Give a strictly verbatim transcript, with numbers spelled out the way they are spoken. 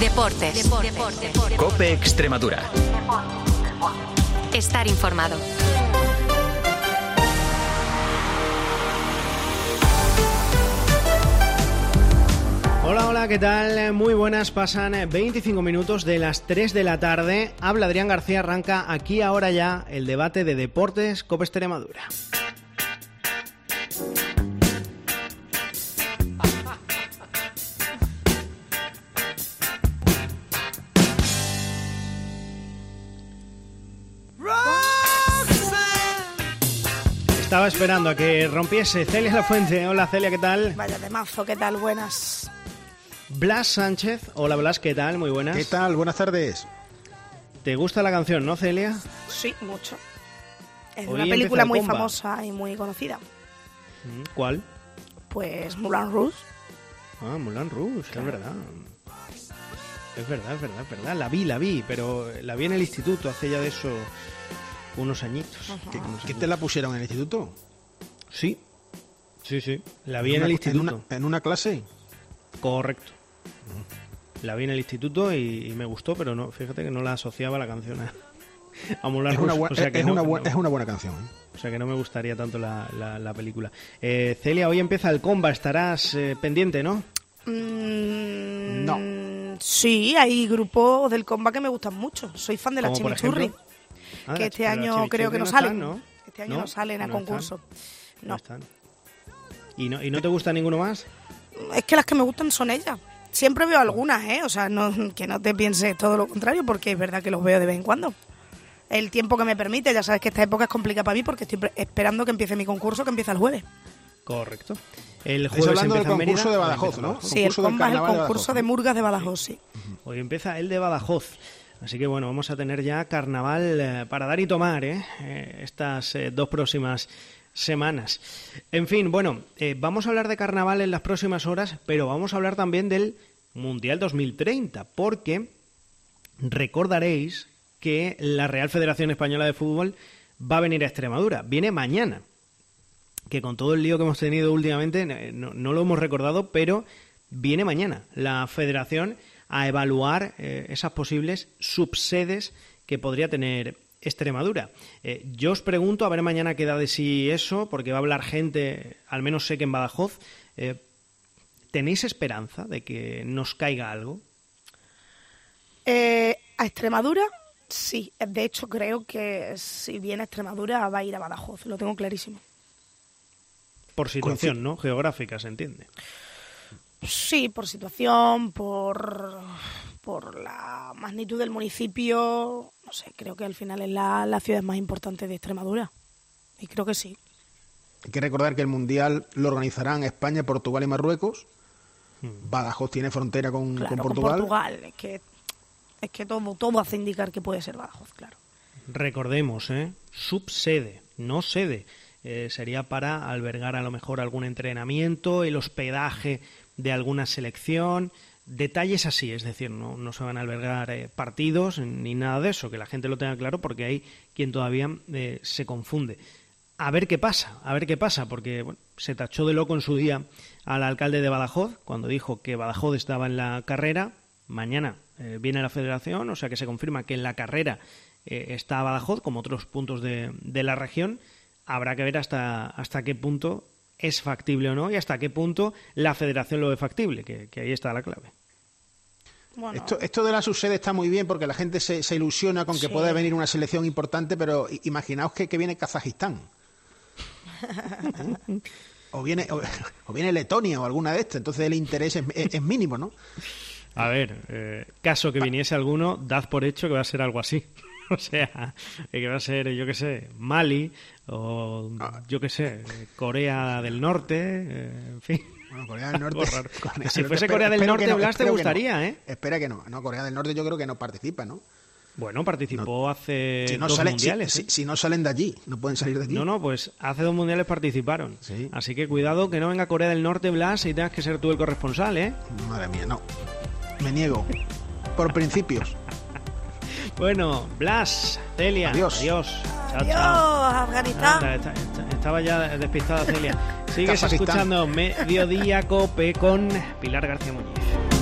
Deportes. Deportes. Deportes. COPE Extremadura. Estar informado. Hola, hola, ¿qué tal? Muy buenas, pasan veinticinco minutos de las tres de la tarde. Habla Adrián García, arranca aquí ahora ya el debate de Deportes COPE Extremadura. Estaba esperando a que rompiese Celia Lafuente. Hola Celia, ¿qué tal? Vaya temazo, ¿qué tal? Buenas. Blas Sánchez. Hola Blas, ¿qué tal? Muy buenas. ¿Qué tal? Buenas tardes. ¿Te gusta la canción, no, Celia? Sí, mucho. Es Hoy una película muy comba. famosa y muy conocida. ¿Cuál? Pues Moulin Rouge. Ah, Moulin Rouge, Claro. es verdad. Es verdad, es verdad, es verdad. La vi, la vi, pero la vi en el instituto hace ya de eso unos añitos. Ajá. ¿Qué, Unos qué te añitos. la pusieron en el instituto? Sí, sí, sí. La vi en, una, el instituto. En una, en una clase. Correcto. La vi en el instituto y, y me gustó, pero no, fíjate que no la asociaba la canción a, a Moulin Es Rouge. una, buen- o sea que es, no, una buen- no- es una buena canción. ¿eh? o sea que no me gustaría tanto la, la, la película. Eh, Celia, hoy empieza el Comba, estarás eh, pendiente, ¿no? Mm, No. Sí, hay grupos del comba que me gustan mucho. Soy fan de la Como por Chimichurri. ejemplo. Ah, Que la- este pero la año Chimichurri creo que no están, salen. ¿no? Este año no, salen a no concurso. están, no No. están. ¿Y no, ¿Y no te gusta ninguno más? Es que las que me gustan son ellas. Siempre veo algunas, ¿eh? O sea, no, que no te pienses todo lo contrario, porque es verdad que los veo de vez en cuando. El tiempo que me permite, ya sabes que esta época es complicada para mí porque estoy pre- esperando que empiece mi concurso, que empieza el jueves. Correcto. El Estáis jueves hablando del empieza en Mérida. concurso de Hoy Badajoz, empieza ¿no? Badajoz. Sí, el Concurso del comba es el carnaval de concurso Badajoz, de ¿no? murgas de Badajoz, sí. Hoy empieza el de Badajoz. Así que bueno, vamos a tener ya carnaval eh, para dar y tomar ¿eh? Eh, estas eh, dos próximas semanas. En fin, bueno, eh, vamos a hablar de carnaval en las próximas horas, pero vamos a hablar también del Mundial dos mil treinta, porque recordaréis que la Real Federación Española de Fútbol va a venir a Extremadura. Viene mañana, que con todo el lío que hemos tenido últimamente eh, no, no lo hemos recordado, pero viene mañana la Federación a evaluar eh, esas posibles subsedes que podría tener Extremadura. Eh, yo os pregunto, a ver mañana qué da de sí eso, porque va a hablar gente, al menos sé que en Badajoz. Eh, ¿Tenéis esperanza de que nos caiga algo? Eh, a Extremadura, sí. De hecho, creo que si viene a Extremadura va a ir a Badajoz. Lo tengo clarísimo. Por situación, Coincid- ¿no? Geográfica, se entiende. Sí, por situación, por, por la magnitud del municipio. No sé, creo que al final es la, la ciudad más importante de Extremadura. Y creo que sí. Hay que recordar que el Mundial lo organizarán España, Portugal y Marruecos. Badajoz tiene frontera con, Claro, con con Portugal. Portugal. Es que, es que todo, todo hace indicar que puede ser Badajoz, claro. Recordemos, ¿eh? Subsede, no sede. Eh, sería para albergar a lo mejor algún entrenamiento, el hospedaje de alguna selección, detalles así, es decir, no, no se van a albergar eh, partidos ni nada de eso, que la gente lo tenga claro porque hay quien todavía eh, se confunde. A ver qué pasa, a ver qué pasa, porque bueno, se tachó de loco en su día al alcalde de Badajoz cuando dijo que Badajoz estaba en la carrera. Mañana eh, viene la federación, o sea que se confirma que en la carrera eh, está Badajoz, como otros puntos de, de la región. Habrá que ver hasta, hasta qué punto es factible o no y hasta qué punto la federación lo ve factible, que, que ahí está la clave. Bueno, Esto, esto de la subsede está muy bien porque la gente se, se ilusiona con que Sí. pueda venir una selección importante, pero i- imaginaos que, que viene Kazajistán. ¿Eh? O viene o, o viene Letonia o alguna de estas, entonces el interés es, es- es mínimo, ¿no? A ver, eh, caso que viniese alguno, dad por hecho que va a ser algo así. O sea, que va a ser, yo qué sé, Mali o yo qué sé, Corea del Norte, eh, en fin. Bueno, Corea del Norte. Algo raro. Corea Que del si Norte, fuese espero- Corea del espero Norte, que no, Blas, te espero que no. gustaría, ¿eh? Espera que no. No, Corea del Norte yo creo que no participa, ¿no? Bueno, participó hace Si no, dos sale- mundiales. si, ¿eh? si- si no salen de allí, no pueden salir de allí. No, no, pues hace dos mundiales participaron. Sí. Así que cuidado que no venga Corea del Norte, Blas, y tengas que ser tú el corresponsal, ¿eh? Madre mía, no. Me niego. Por principios. Bueno, Blas, Celia, Adiós. adiós. Chao, adiós, chao. Afganistán. Anda, esta- esta- estaba ya despistada Celia. Sigues Kazajistán. escuchando Mediodía Cope con Pilar García Muñiz.